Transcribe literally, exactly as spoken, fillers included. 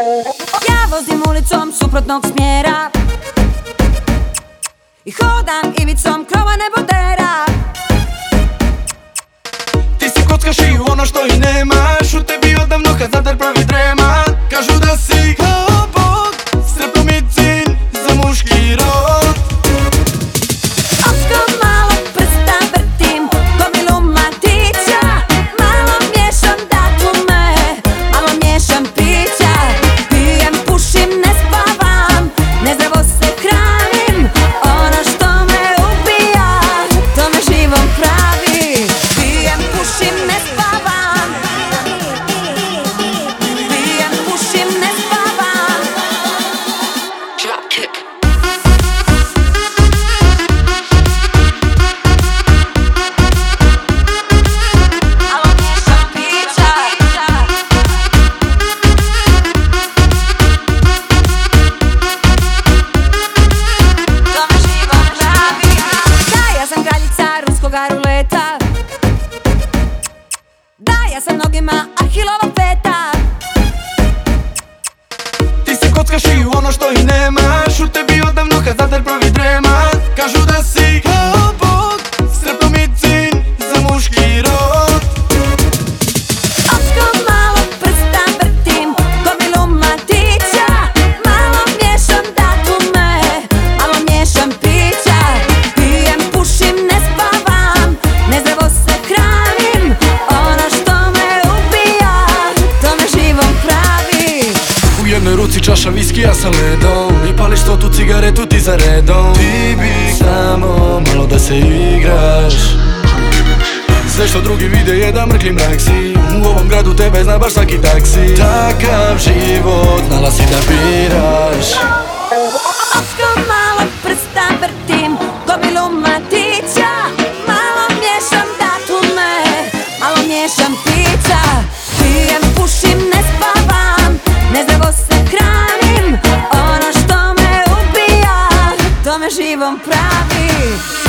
Ja vozim ulicom suprotnog smjera i hodam ivicom krova nebodera. Ti si kockaš i u ono što i nemaš. U tebi odavno kad zadar pravi drema. Kažu da si kao Bog, streptomicin za muški rod. Očko malo prsta vrtim, gomilu mladića. Malo miješam datume, malo miješam pića. Pijem, pušim, ne spavam, nezdravo se hranim. Ono što me ubija, to me živom pravi. Pijem, pušim, ne spavam. Pijem, pušim, ne spavam. Dropkick. Malo miješam pića. To me živom pravi. Da, ja sam kraljica ruskoga ruleta. Da, ja sam nogima Ahilova peta. Ti si kockaš i u ono što i nemaš. U tebi odavno kad zadar pravi drema. Kažu da si kao Bog, streptomicin za muški rod. Očko malo prsta vrtim, gomilu mladića. Malo miješam datume, malo miješam pića. Pijem, pušim, ne spavam, nezdravo se hranim. Ono što me ubija, to me živom pravi. U jednoj ruci čaša viskija sa ledom. I pališ stotu cigaretu ti za redom. Ti bi samo malo da se igraš. Sve što drugi vide je da mrkli mrak si. U ovom gradu tebe zna baš svaki taksi. Takav život znala si da biraš. Očko malo prsta vrtim, gomilu mladića. Malo miješam datume, malo miješam pića. Pijem, pušim, ne spavam, nezdravo se hranim. Ono što me ubija, to me živom pravi.